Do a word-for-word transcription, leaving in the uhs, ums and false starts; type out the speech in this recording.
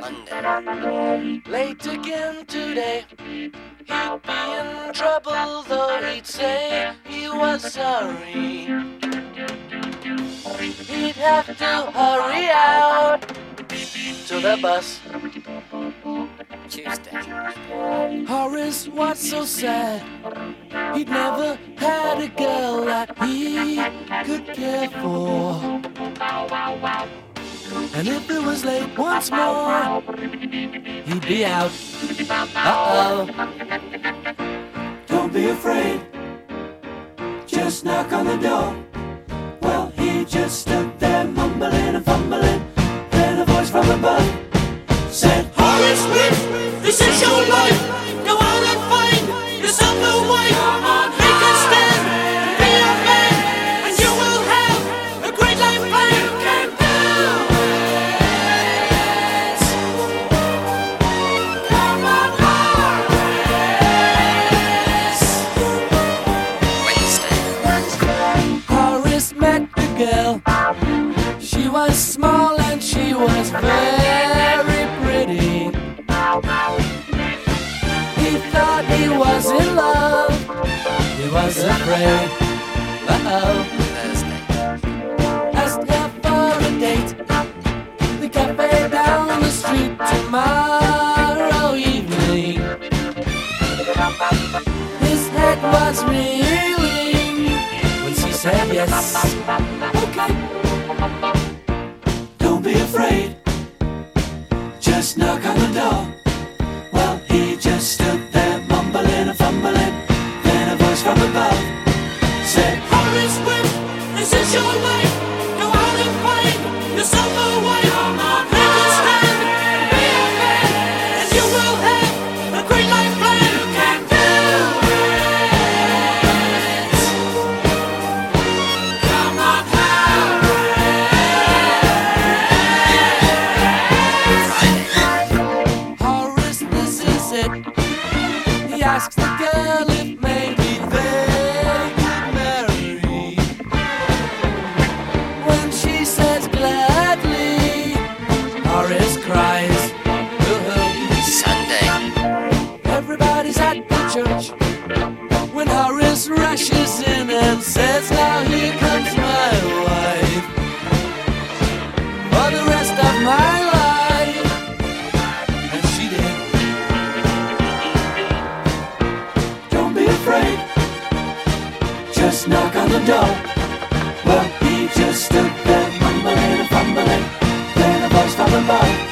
Sunday. Late again today. He'd be in trouble, though he'd say he was sorry. He'd have to hurry out to the bus. Tuesday. Horace was so sad. He'd never had a girl that he could care for. And if it was late once more, he'd be out. Uh-oh. Don't be afraid, just knock on the door. Well, he just stood there mumbling and fumbling. Then a voice from above said, Horace Smith, this is your life. Go out and find yourself a wife. Make a stand, be a man, and you will have a great life plan. You can do it. Come on, Wednesday. Horace met the girl. She was small and she was very pretty. He thought he was in love. He was afraid. Uh-oh. Thursday. Asked her for a date. The cafe down the street tomorrow evening. His head was reeling when she said yes. Okay. Don't be afraid, just knock on the door. Well, he just stood there mumbling and fumbling. Then a voice from above said, Horace Swift, this is your life. Go out and find yourself a wife. Make a stand, be a man, and you will have a great life plan. You can do it. Come on, Horace, this is it. He asks the girl if maybe they could marry. When she says gladly, Horace cries. Ooh. Sunday. Everybody's at the church when Horace rushes in and says, now here comes my wife for the rest of my life. And she did. Don't be afraid, just knock on the door. Well, he just stood there mumbling and fumbling. Then a voice from above